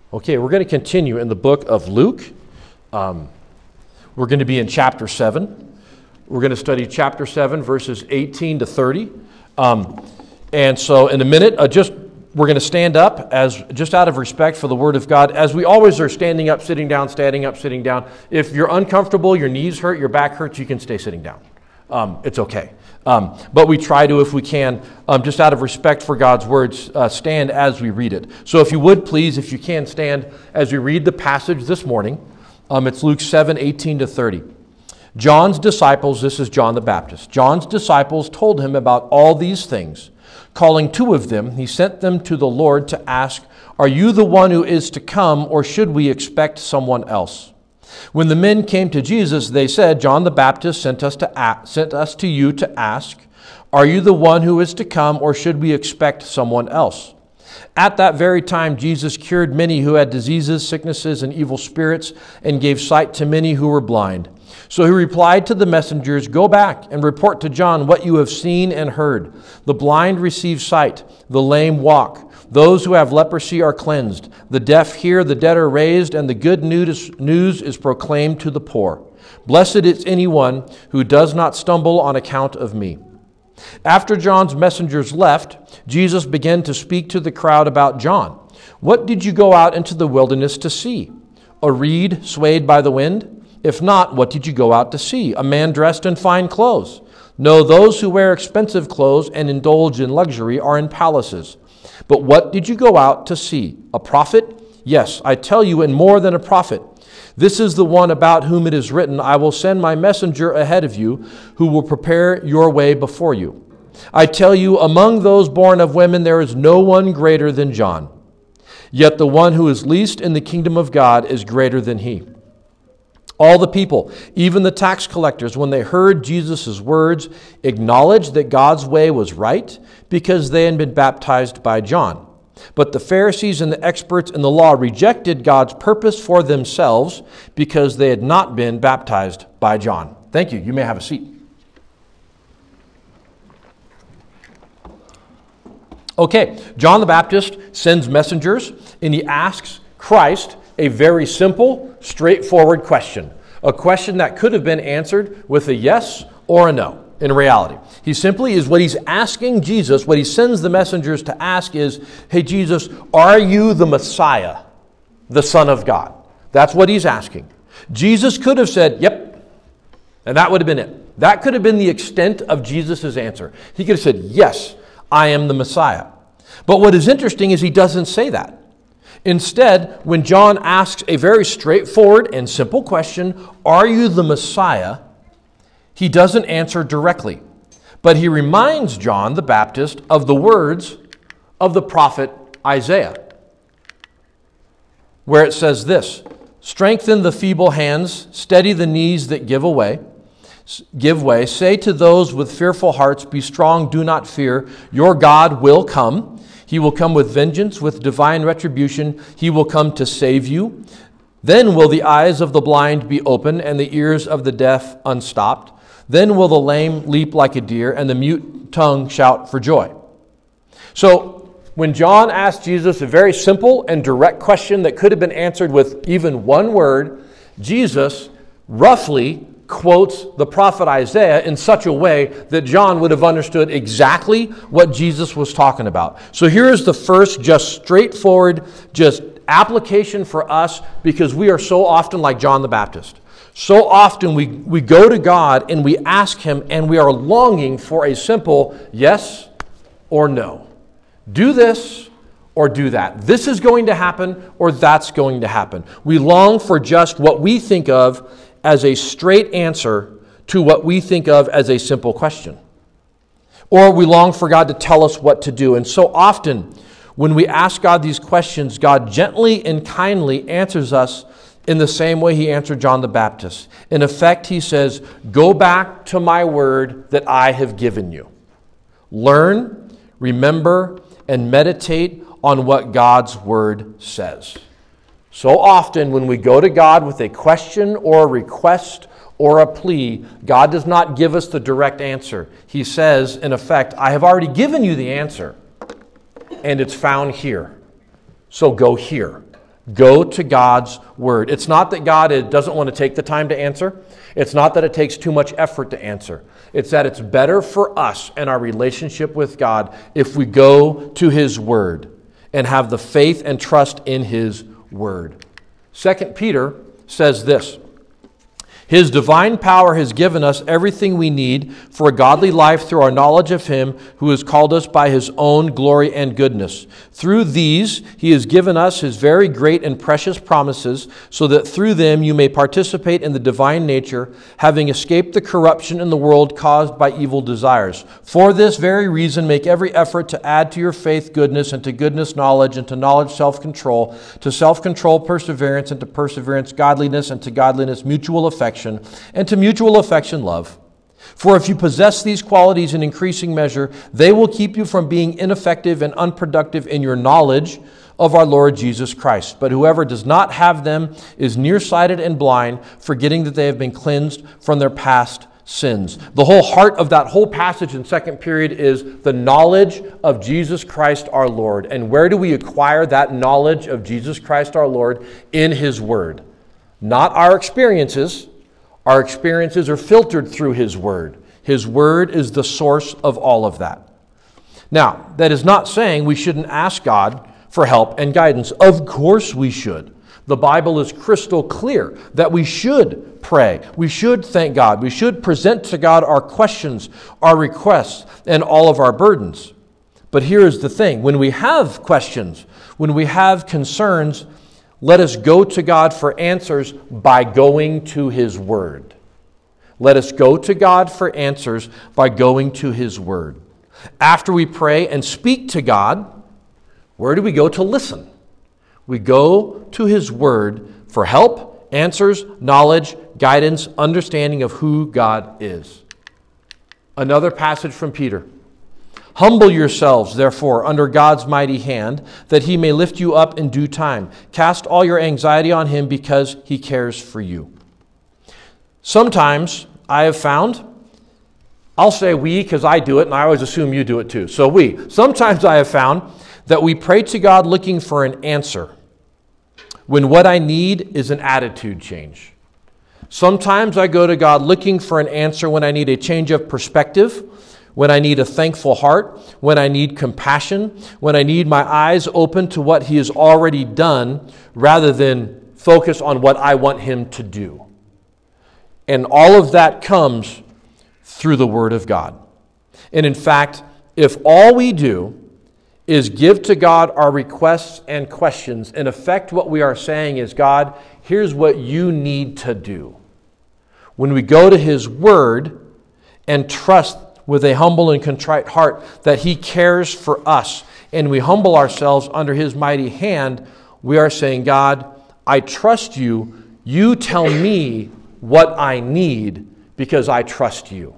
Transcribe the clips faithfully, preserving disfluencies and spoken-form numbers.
Okay, we're going to continue in the book of Luke. Um, we're going to be in chapter seven. We're going to study chapter seven, verses eighteen to thirty. Um, and so in a minute, uh, just we're going to stand up as just out of respect for the Word of God, as we always are, standing up, sitting down, standing up, sitting down. If you're uncomfortable, your knees hurt, your back hurts, you can stay sitting down. Um, it's okay. Um, but we try to, if we can, um, just out of respect for God's words, uh, stand as we read it. So if you would, please, if you can, stand as we read the passage this morning. Um, it's Luke seven, eighteen to thirty. John's disciples, this is John the Baptist, John's disciples told him about all these things. Calling two of them, he sent them to the Lord to ask, "Are you the one who is to come, or should we expect someone else?" When the men came to Jesus, they said, "John the Baptist sent us to ask, sent us to you to ask, 'Are you the one who is to come, or should we expect someone else?'" At that very time, Jesus cured many who had diseases, sicknesses, and evil spirits, and gave sight to many who were blind. So he replied to the messengers, "Go back and report to John what you have seen and heard. The blind receive sight, the lame walk. Those who have leprosy are cleansed. The deaf hear, the dead are raised, and the good news news is proclaimed to the poor. Blessed is anyone who does not stumble on account of me." After John's messengers left, Jesus began to speak to the crowd about John. "What did you go out into the wilderness to see? A reed swayed by the wind? If not, what did you go out to see? A man dressed in fine clothes? No, those who wear expensive clothes and indulge in luxury are in palaces. But what did you go out to see? A prophet? Yes, I tell you, and more than a prophet. This is the one about whom it is written, 'I will send my messenger ahead of you, who will prepare your way before you.' I tell you, among those born of women, there is no one greater than John. Yet the one who is least in the kingdom of God is greater than he." All the people, even the tax collectors, when they heard Jesus' words, acknowledged that God's way was right because they had been baptized by John. But the Pharisees and the experts in the law rejected God's purpose for themselves because they had not been baptized by John. Thank you. You may have a seat. Okay, John the Baptist sends messengers and he asks Christ a very simple, straightforward question. A question that could have been answered with a yes or a no in reality. He simply is what he's asking Jesus, what he sends the messengers to ask is, "Hey Jesus, are you the Messiah, the Son of God?" That's what he's asking. Jesus could have said, "Yep," and that would have been it. That could have been the extent of Jesus' answer. He could have said, "Yes, I am the Messiah." But what is interesting is he doesn't say that. Instead, when John asks a very straightforward and simple question, "Are you the Messiah?" he doesn't answer directly. But he reminds John the Baptist of the words of the prophet Isaiah, where it says this, "Strengthen the feeble hands, steady the knees that give away, give way. Say to those with fearful hearts, be strong, do not fear. Your God will come. He will come with vengeance, with divine retribution. He will come to save you. Then will the eyes of the blind be open and the ears of the deaf unstopped. Then will the lame leap like a deer and the mute tongue shout for joy." So when John asked Jesus a very simple and direct question that could have been answered with even one word, Jesus roughly quotes the prophet Isaiah in such a way that John would have understood exactly what Jesus was talking about. So here is the first just straightforward, just application for us, because we are so often like John the Baptist. So often we, we go to God and we ask him and we are longing for a simple yes or no. Do this or do that. This is going to happen or that's going to happen. We long for just what we think of as a straight answer to what we think of as a simple question. Or we long for God to tell us what to do. And so often when we ask God these questions, God gently and kindly answers us in the same way he answered John the Baptist. In effect, he says, "Go back to my word that I have given you. Learn, remember, and meditate on what God's word says." So often when we go to God with a question or a request or a plea, God does not give us the direct answer. He says, in effect, "I have already given you the answer, and it's found here. So go here. Go to God's word. It's not that God doesn't want to take the time to answer. It's not that it takes too much effort to answer. It's that it's better for us and our relationship with God if we go to His word and have the faith and trust in His word. Second Peter says this: His divine power has given us everything we need for a godly life through our knowledge of Him who has called us by His own glory and goodness. Through these, He has given us His very great and precious promises, so that through them you may participate in the divine nature, having escaped the corruption in the world caused by evil desires. For this very reason, make every effort to add to your faith goodness, and to goodness knowledge, and to knowledge self-control, to self-control perseverance, and to perseverance godliness, and to godliness mutual affection, and to mutual affection love. For if you possess these qualities in increasing measure, they will keep you from being ineffective and unproductive in your knowledge of our Lord Jesus Christ. But whoever does not have them is nearsighted and blind, forgetting that they have been cleansed from their past sins. The whole heart of that whole passage in second period is the knowledge of Jesus Christ our Lord. And where do we acquire that knowledge of Jesus Christ our Lord? In His word. Not our experiences. Our experiences are filtered through His word. His word is the source of all of that. Now, that is not saying we shouldn't ask God for help and guidance. Of course we should. The Bible is crystal clear that we should pray. We should thank God. We should present to God our questions, our requests, and all of our burdens. But here is the thing. When we have questions, when we have concerns, let us go to God for answers by going to His word. Let us go to God for answers by going to His word. After we pray and speak to God, where do we go to listen? We go to His word for help, answers, knowledge, guidance, understanding of who God is. Another passage from Peter. Humble yourselves, therefore, under God's mighty hand, that He may lift you up in due time. Cast all your anxiety on Him because He cares for you. Sometimes I have found, I'll say we because I do it, and I always assume you do it too. So we. Sometimes I have found that we pray to God looking for an answer, when what I need is an attitude change. Sometimes I go to God looking for an answer when I need a change of perspective, when I need a thankful heart, when I need compassion, when I need my eyes open to what He has already done, rather than focus on what I want Him to do. And all of that comes through the Word of God. And in fact, if all we do is give to God our requests and questions, in effect what we are saying is, God, here's what you need to do. When we go to His Word and trust with a humble and contrite heart that He cares for us, and we humble ourselves under His mighty hand, we are saying, God, I trust you. You tell me what I need because I trust you.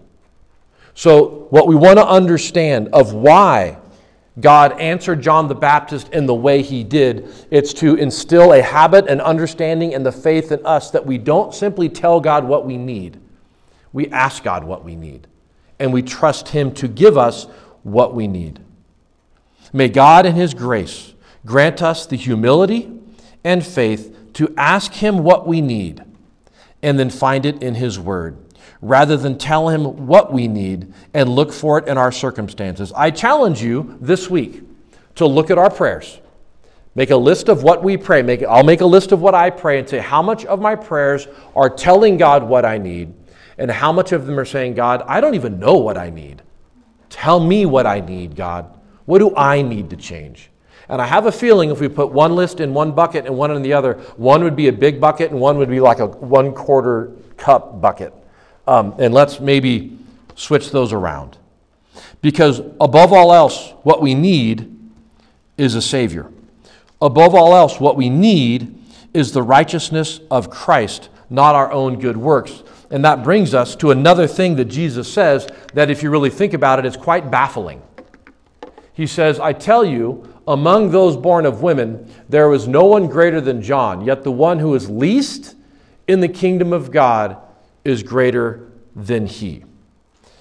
So what we want to understand of why God answered John the Baptist in the way He did, it's to instill a habit and understanding and the faith in us that we don't simply tell God what we need. We ask God what we need. And we trust Him to give us what we need. May God in His grace grant us the humility and faith to ask Him what we need and then find it in His Word, rather than tell Him what we need and look for it in our circumstances. I challenge you this week to look at our prayers. Make a list of what we pray. Make, I'll make a list of what I pray and say how much of my prayers are telling God what I need, and how much of them are saying, God, I don't even know what I need. Tell me what I need, God. What do I need to change? And I have a feeling if we put one list in one bucket and one in the other, one would be a big bucket and one would be like a one quarter cup bucket. Um, and let's maybe switch those around. Because above all else, what we need is a Savior. Above all else, what we need is the righteousness of Christ, not our own good works. And that brings us to another thing that Jesus says that if you really think about it, is quite baffling. He says, I tell you, among those born of women, there was no one greater than John, yet the one who is least in the kingdom of God is greater than he.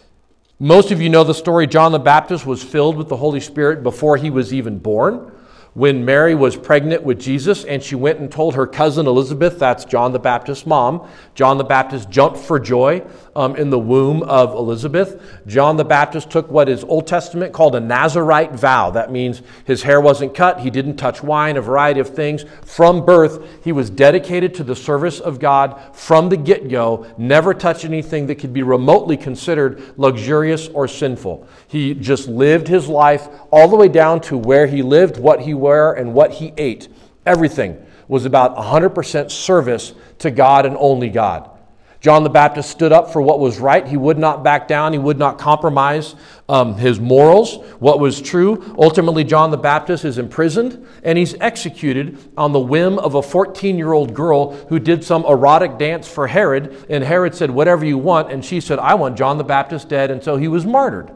Most of you know the story. John the Baptist was filled with the Holy Spirit before he was even born. when Mary was pregnant with Jesus and she went and told her cousin Elizabeth, that's John the Baptist's mom. John the Baptist jumped for joy um, in the womb of Elizabeth. John the Baptist took what is Old Testament called a Nazirite vow. That means his hair wasn't cut, he didn't touch wine, a variety of things. From birth, he was dedicated to the service of God from the get-go, never touched anything that could be remotely considered luxurious or sinful. He just lived his life all the way down to where he lived, what he wore, and what he ate. Everything was about one hundred percent service to God and only God. John the Baptist stood up for what was right. He would not back down. He would not compromise um, his morals, what was true. Ultimately, John the Baptist is imprisoned and he's executed on the whim of a fourteen-year-old girl who did some erotic dance for Herod. And Herod said, whatever you want. And she said, I want John the Baptist dead. And so he was martyred.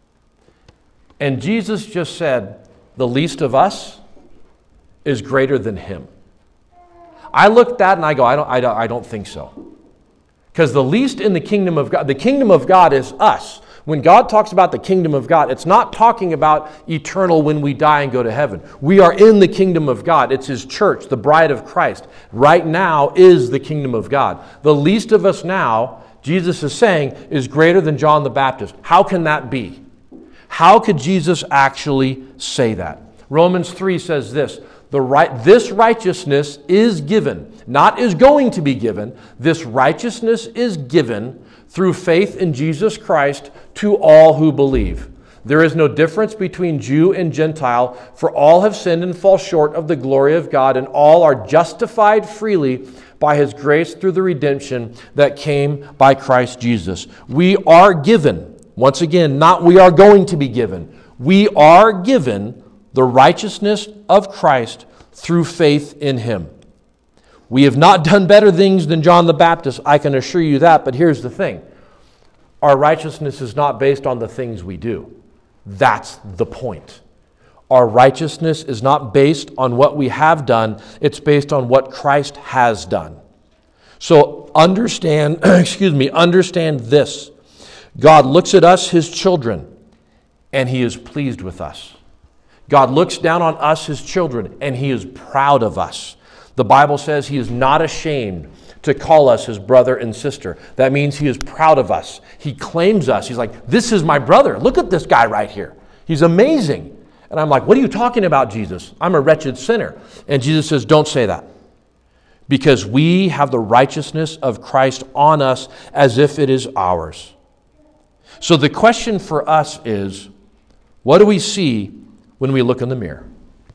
And Jesus just said, the least of us is greater than him. I looked at that and I go, I don't, I don't, I don't think so. Because the least in the kingdom of God, the kingdom of God is us. When God talks about the kingdom of God, it's not talking about eternal when we die and go to heaven. We are in the kingdom of God. It's his church, the bride of Christ. Right now is the kingdom of God. The least of us now, Jesus is saying, is greater than John the Baptist. How can that be? How could Jesus actually say that? Romans three says this, the right, this righteousness is given, not is going to be given. This righteousness is given through faith in Jesus Christ to all who believe. There is no difference between Jew and Gentile, for all have sinned and fall short of the glory of God, and all are justified freely by his grace through the redemption that came by Christ Jesus. We are given, once again, not we are going to be given. We are given the righteousness of Christ through faith in him. We have not done better things than John the Baptist, I can assure you that, but here's the thing. Our righteousness is not based on the things we do. That's the point. Our righteousness is not based on what we have done, it's based on what Christ has done. So understand, excuse me, understand this. God looks at us, his children, and he is pleased with us. God looks down on us, his children, and he is proud of us. The Bible says he is not ashamed to call us his brother and sister. That means he is proud of us. He claims us. He's like, this is my brother. Look at this guy right here. He's amazing. And I'm like, what are you talking about, Jesus? I'm a wretched sinner. And Jesus says, don't say that. Because we have the righteousness of Christ on us as if it is ours. So the question for us is, what do we see when we look in the mirror?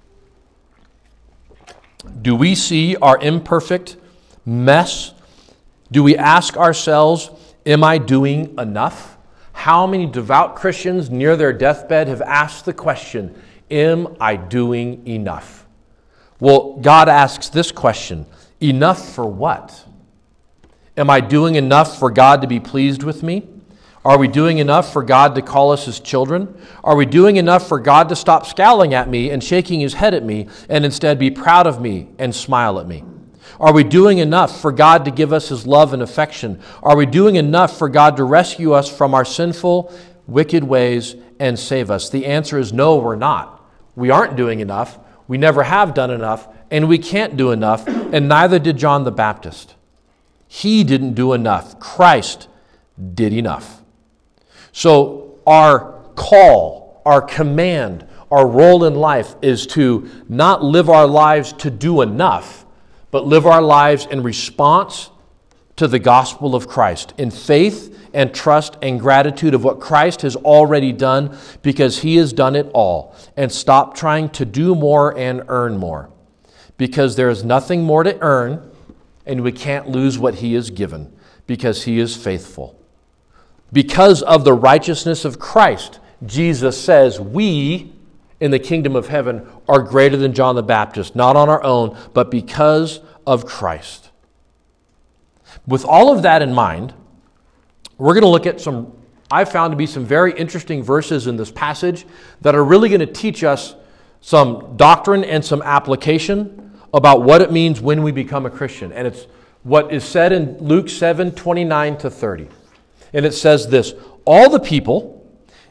Do we see our imperfect mess? Do we ask ourselves, am I doing enough? How many devout Christians near their deathbed have asked the question, am I doing enough? Well, God asks this question, enough for what? Am I doing enough for God to be pleased with me? Are we doing enough for God to call us his children? Are we doing enough for God to stop scowling at me and shaking his head at me and instead be proud of me and smile at me? Are we doing enough for God to give us his love and affection? Are we doing enough for God to rescue us from our sinful, wicked ways and save us? The answer is no, we're not. We aren't doing enough. We never have done enough, and we can't do enough, and neither did John the Baptist. He didn't do enough. Christ did enough. So our call, our command, our role in life is to not live our lives to do enough, but live our lives in response to the gospel of Christ, in faith and trust and gratitude of what Christ has already done, because he has done it all. And stop trying to do more and earn more, because there is nothing more to earn, and we can't lose what he has given, because he is faithful. Because of the righteousness of Christ, Jesus says we in the kingdom of heaven are greater than John the Baptist, not on our own, but because of Christ. With all of that in mind, we're going to look at some, I've found to be some very interesting verses in this passage that are really going to teach us some doctrine and some application about what it means when we become a Christian. And it's what is said in Luke seven, twenty-nine to thirty. And it says this, all the people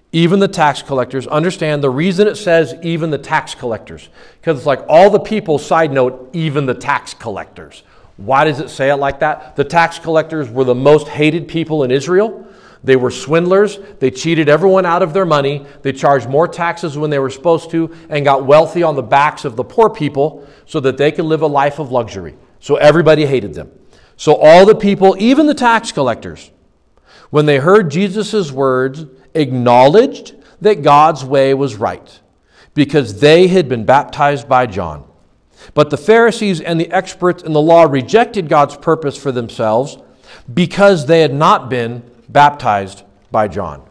even the tax collectors. Understand the reason it says even the tax collectors, because it's like all the people, side note, even the tax collectors. Why does it say it like that? The tax collectors were the most hated people in Israel. They were swindlers. They cheated everyone out of their money. They charged more taxes when they were supposed to and got wealthy on the backs of the poor people so that they could live a life of luxury. So everybody hated them. So all the people, even the tax collectors, when they heard Jesus' words, acknowledged that God's way was right because they had been baptized by John. But the Pharisees and the experts in the law rejected God's purpose for themselves because they had not been baptized by John.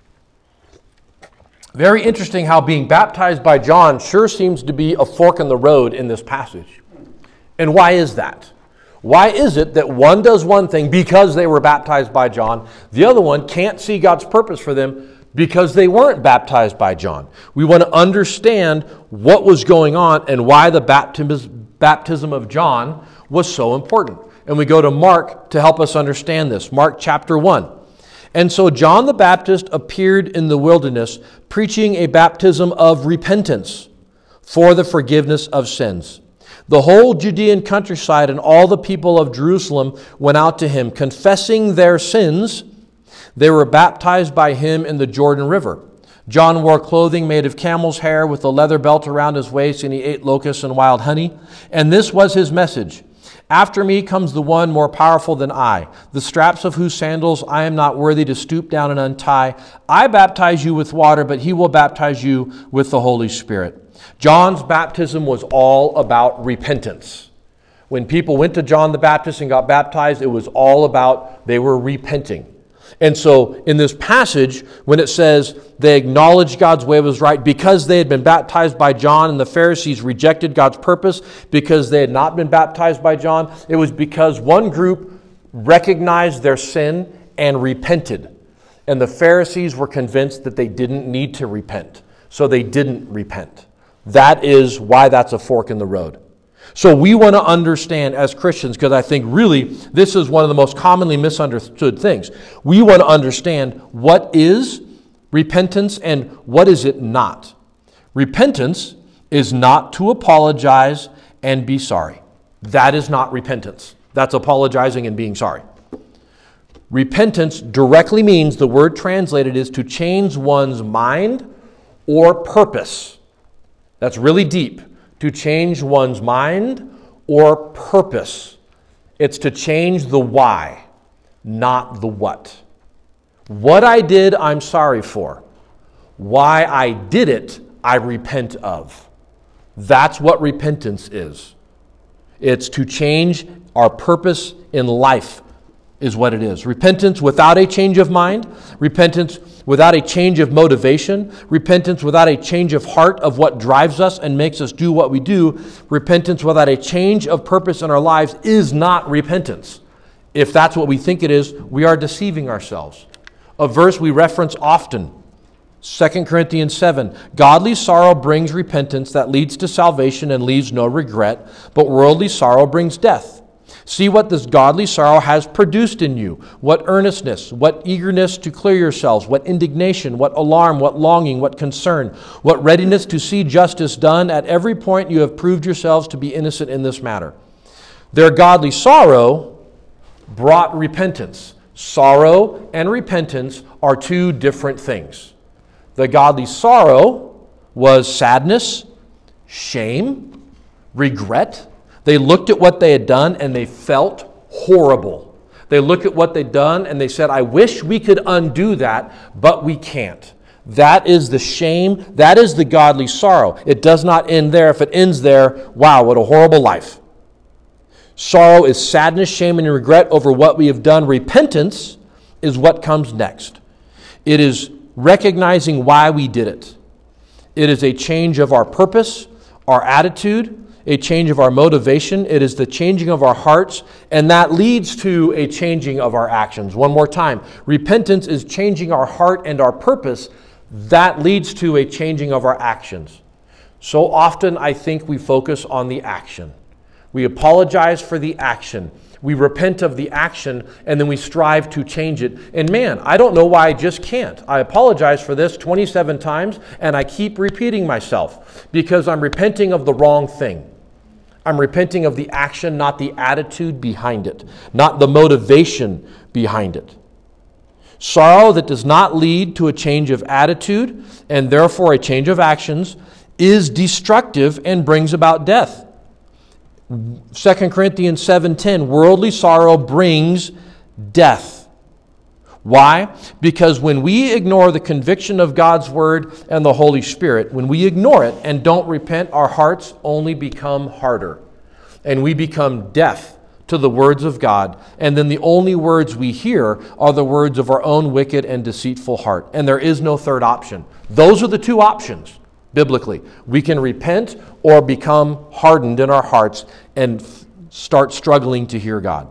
Very interesting how being baptized by John sure seems to be a fork in the road in this passage. And why is that? Why is it that one does one thing because they were baptized by John, the other one can't see God's purpose for them because they weren't baptized by John? We want to understand what was going on and why the baptism of John was so important. And we go to Mark to help us understand this. Mark chapter one. And so John the Baptist appeared in the wilderness, preaching a baptism of repentance for the forgiveness of sins. The whole Judean countryside and all the people of Jerusalem went out to him, confessing their sins. They were baptized by him in the Jordan River. John wore clothing made of camel's hair with a leather belt around his waist, and he ate locusts and wild honey. And this was his message: "After me comes the one more powerful than I, the straps of whose sandals I am not worthy to stoop down and untie. I baptize you with water, but he will baptize you with the Holy Spirit." John's baptism was all about repentance. When people went to John the Baptist and got baptized, it was all about they were repenting. And so in this passage, when it says they acknowledged God's way was right because they had been baptized by John, and the Pharisees rejected God's purpose because they had not been baptized by John, it was because one group recognized their sin and repented. And the Pharisees were convinced that they didn't need to repent, so they didn't repent. That is why that's a fork in the road. So we want to understand as Christians, because I think really this is one of the most commonly misunderstood things. We want to understand what is repentance and what is it not. Repentance is not to apologize and be sorry. That is not repentance. That's apologizing and being sorry. Repentance directly means, the word translated is to change one's mind or purpose. That's really deep. To change one's mind or purpose. It's to change the why, not the what. What I did, I'm sorry for. Why I did it, I repent of. That's what repentance is. It's to change our purpose in life is what it is. Repentance without a change of mind, repentance without a change of motivation, repentance without a change of heart of what drives us and makes us do what we do, repentance without a change of purpose in our lives is not repentance. If that's what we think it is, we are deceiving ourselves. A verse we reference often, Second Corinthians seven, "Godly sorrow brings repentance that leads to salvation and leaves no regret, but worldly sorrow brings death. See what this godly sorrow has produced in you, what earnestness, what eagerness to clear yourselves, what indignation, what alarm, what longing, what concern, what readiness to see justice done. At every point you have proved yourselves to be innocent in this matter." Their godly sorrow brought repentance. Sorrow and repentance are two different things. The godly sorrow was sadness, shame, regret. They looked at what they had done and they felt horrible. They looked at what they'd done and they said, "I wish we could undo that, but we can't." That is the shame. That is the godly sorrow. It does not end there. If it ends there, wow, what a horrible life. Sorrow is sadness, shame, and regret over what we have done. Repentance is what comes next. It is recognizing why we did it. It is a change of our purpose, our attitude, a change of our motivation. It is the changing of our hearts, and that leads to a changing of our actions. One more time. Repentance is changing our heart and our purpose. That leads to a changing of our actions. So often I think we focus on the action. We apologize for the action. We repent of the action, and then we strive to change it. And man, I don't know why I just can't. I apologize for this twenty-seven times, and I keep repeating myself because I'm repenting of the wrong thing. I'm repenting of the action, not the attitude behind it, not the motivation behind it. Sorrow that does not lead to a change of attitude, and therefore a change of actions, is destructive and brings about death. Second Corinthians seven ten, worldly sorrow brings death. Why? Because when we ignore the conviction of God's Word and the Holy Spirit, when we ignore it and don't repent, our hearts only become harder. And we become deaf to the words of God. And then the only words we hear are the words of our own wicked and deceitful heart. And there is no third option. Those are the two options. Biblically, we can repent or become hardened in our hearts and f- start struggling to hear God.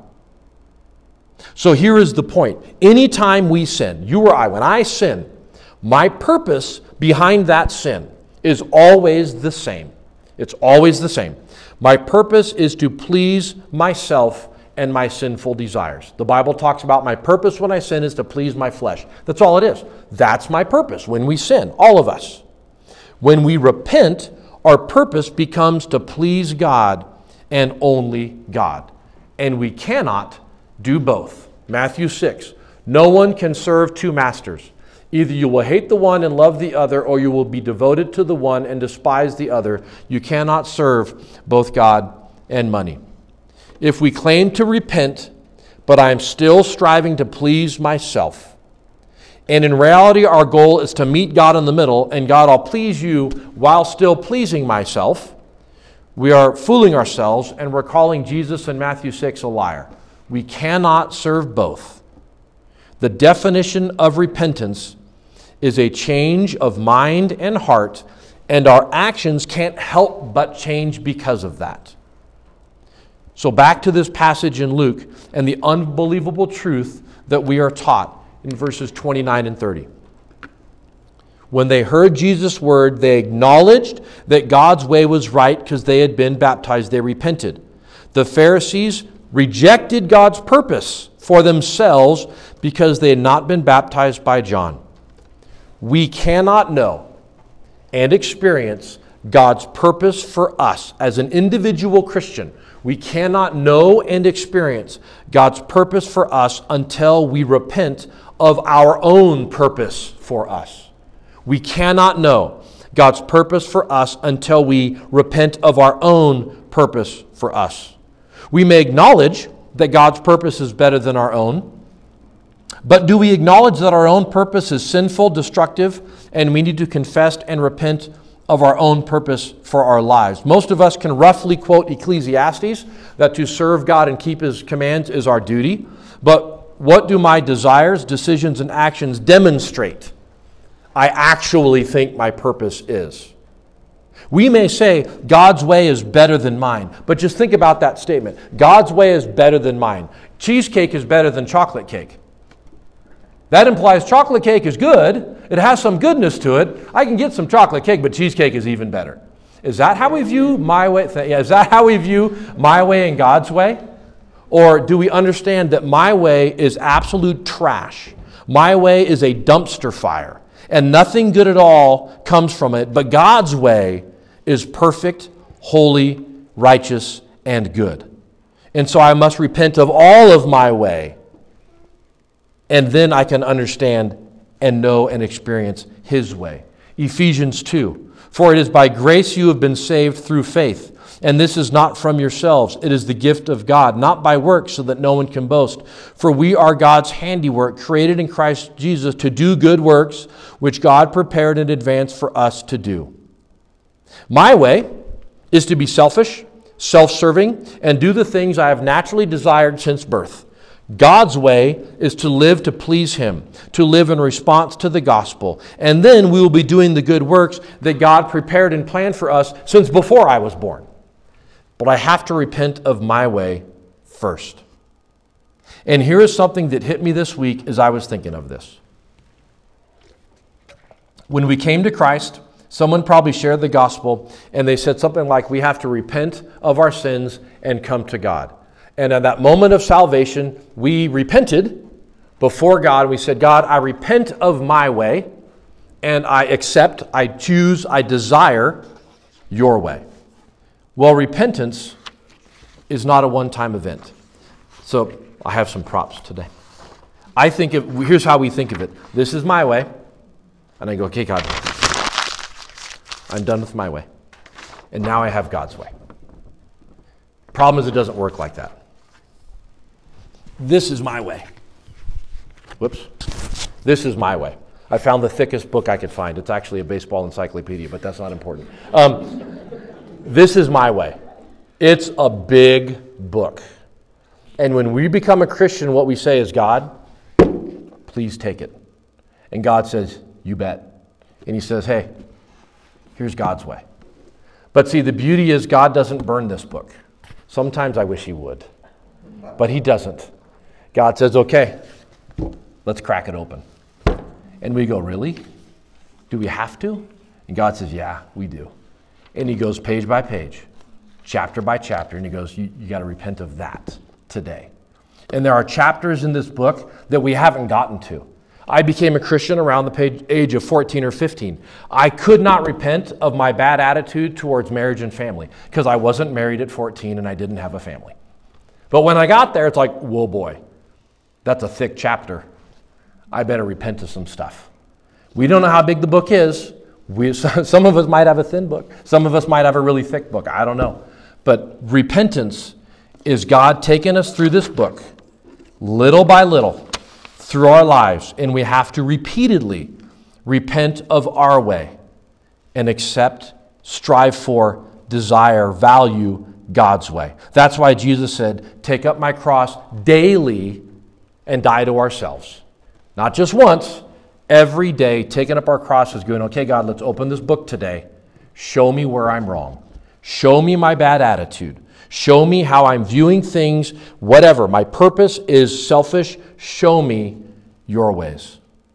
So here is the point. Anytime we sin, you or I, when I sin, my purpose behind that sin is always the same. It's always the same. My purpose is to please myself and my sinful desires. The Bible talks about my purpose when I sin is to please my flesh. That's all it is. That's my purpose when we sin, all of us. When we repent, our purpose becomes to please God and only God. And we cannot do both. Matthew six, no one can serve two masters. Either you will hate the one and love the other, or you will be devoted to the one and despise the other. You cannot serve both God and money. If we claim to repent, but I am still striving to please myself, and in reality, our goal is to meet God in the middle, and God, I'll please you while still pleasing myself, we are fooling ourselves, and we're calling Jesus in Matthew six a liar. We cannot serve both. The definition of repentance is a change of mind and heart, and our actions can't help but change because of that. So back to this passage in Luke and the unbelievable truth that we are taught in verses twenty-nine and thirty. When they heard Jesus' word, they acknowledged that God's way was right because they had been baptized. They repented. The Pharisees rejected God's purpose for themselves because they had not been baptized by John. We cannot know and experience God's purpose for us as an individual Christian. We cannot know and experience God's purpose for us until we repent of our own purpose for us. We cannot know God's purpose for us until we repent of our own purpose for us. We may acknowledge that God's purpose is better than our own, but do we acknowledge that our own purpose is sinful, destructive, and we need to confess and repent of our own purpose for our lives? Most of us can roughly quote Ecclesiastes, that to serve God and keep His commands is our duty. But what do my desires, decisions, and actions demonstrate I actually think my purpose is? We may say God's way is better than mine, but just think about that statement. God's way is better than mine. Cheesecake is better than chocolate cake. That implies chocolate cake is good. It has some goodness to it. I can get some chocolate cake, but cheesecake is even better. Is that how we view my way? Is that how we view my way and God's way? Or do we understand that my way is absolute trash? My way is a dumpster fire, and nothing good at all comes from it, but God's way is perfect, holy, righteous, and good. And so I must repent of all of my way, and then I can understand and know and experience His way. Ephesians two, for it is by grace you have been saved through faith, and this is not from yourselves. It is the gift of God, not by works, so that no one can boast. For we are God's handiwork, created in Christ Jesus to do good works, which God prepared in advance for us to do. My way is to be selfish, self-serving, and do the things I have naturally desired since birth. God's way is to live to please Him, to live in response to the gospel. And then we will be doing the good works that God prepared and planned for us since before I was born. But I have to repent of my way first. And here is something that hit me this week as I was thinking of this. When we came to Christ, Someone probably shared the gospel and they said something like, we have to repent of our sins and come to God. And at that moment of salvation, we repented before God. We said, God, I repent of my way and I accept, I choose, I desire your way. Well, repentance is not a one-time event. So I have some props today. I think of, here's how we think of it. This is my way. And I go, okay, God, I'm done with my way. And now I have God's way. Problem is, it doesn't work like that. This is my way. Whoops. This is my way. I found the thickest book I could find. It's actually a baseball encyclopedia, but that's not important. Um, this is my way. It's a big book. And when we become a Christian, what we say is, God, please take it. And God says, you bet. And he says, hey, here's God's way. But see, the beauty is God doesn't burn this book. Sometimes I wish he would, but he doesn't. God says, okay, let's crack it open. And we go, really? Do we have to? And God says, yeah, we do. And he goes page by page, chapter by chapter, and he goes, you, you got to repent of that today. And there are chapters in this book that we haven't gotten to. I became a Christian around the page, age of fourteen or fifteen. I could not repent of my bad attitude towards marriage and family because I wasn't married at fourteen and I didn't have a family. But when I got there, it's like, whoa, boy, that's a thick chapter. I better repent of some stuff. We don't know how big the book is. We, some of us might have a thin book. Some of us might have a really thick book. I don't know. But repentance is God taking us through this book, little by little, through our lives. And we have to repeatedly repent of our way and accept, strive for, desire, value God's way. That's why Jesus said, take up my cross daily and die to ourselves. Not just once, every day, taking up our crosses, going, okay, God, let's open this book today. Show me where I'm wrong. Show me my bad attitude. Show me how I'm viewing things, whatever. My purpose is selfish. Show me your ways.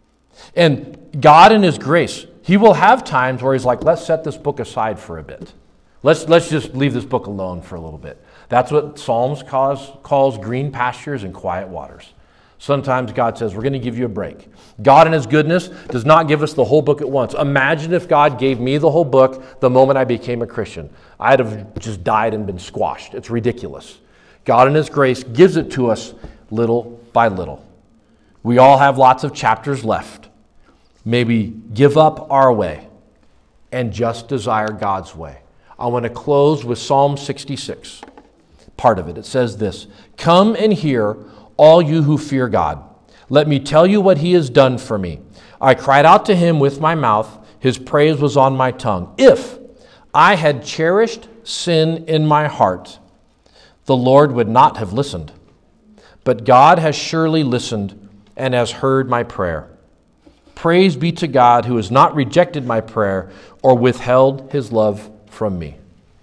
And God in his grace, he will have times where he's like, let's set this book aside for a bit. Let's, let's just leave this book alone for a little bit. That's what Psalms calls, calls green pastures and quiet waters. Sometimes God says, we're going to give you a break. God in his goodness does not give us the whole book at once. Imagine if God gave me the whole book the moment I became a Christian. I'd have just died and been squashed. It's ridiculous. God in his grace gives it to us little by little. We all have lots of chapters left. Maybe give up our way and just desire God's way. I want to close with Psalm sixty-six. Part of it. It says this, come and hear, all you who fear God. Let me tell you what he has done for me. I cried out to him with my mouth. His praise was on my tongue. If I had cherished sin in my heart, the Lord would not have listened. But God has surely listened and has heard my prayer. Praise be to God who has not rejected my prayer or withheld his love from me.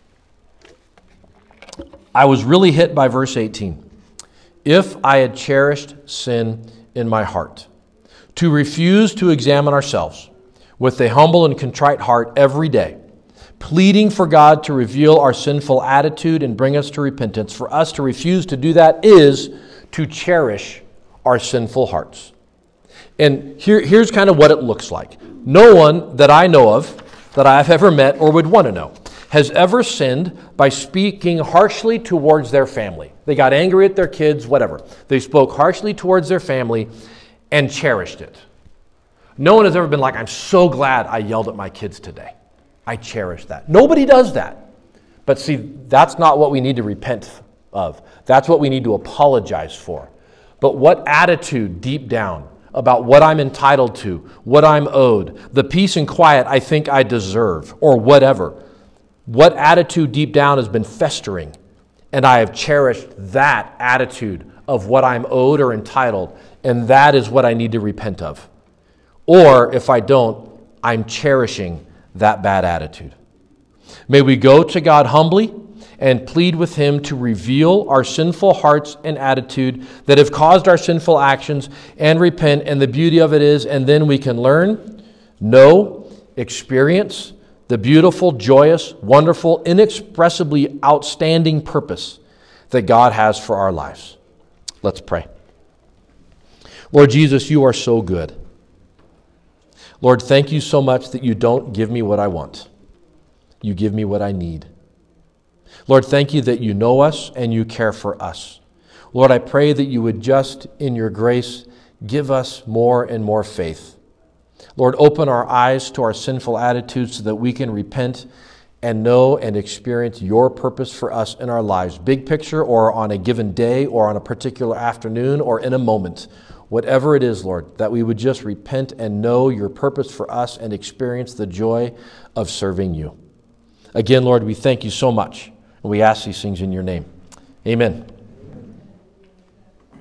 I was really hit by verse eighteen. If I had cherished sin in my heart. To refuse to examine ourselves with a humble and contrite heart every day, pleading for God to reveal our sinful attitude and bring us to repentance. For us to refuse to do that is to cherish our sinful hearts. And here, here's kind of what it looks like. No one that I know of, that I've ever met or would want to know, has ever sinned by speaking harshly towards their family. They got angry at their kids, whatever. They spoke harshly towards their family and cherished it. No one has ever been like, I'm so glad I yelled at my kids today. I cherish that. Nobody does that. But see, that's not what we need to repent of. That's what we need to apologize for. But what attitude deep down about what I'm entitled to, what I'm owed, the peace and quiet I think I deserve, or whatever. What attitude deep down has been festering, and I have cherished that attitude of what I'm owed or entitled, and that is what I need to repent of. Or if I don't, I'm cherishing that bad attitude. May we go to God humbly and plead with him to reveal our sinful hearts and attitude that have caused our sinful actions and repent. And the beauty of it is, and then we can learn, know, experience the beautiful, joyous, wonderful, inexpressibly outstanding purpose that God has for our lives. Let's pray. Lord Jesus, you are so good. Lord, thank you so much that you don't give me what I want. You give me what I need. Lord, thank you that you know us and you care for us. Lord, I pray that you would just, in your grace, give us more and more faith. Lord, open our eyes to our sinful attitudes so that we can repent and know and experience your purpose for us in our lives, big picture or on a given day or on a particular afternoon or in a moment. Whatever it is, Lord, that we would just repent and know your purpose for us and experience the joy of serving you. Again, Lord, we thank you so much, and we ask these things in your name. Amen.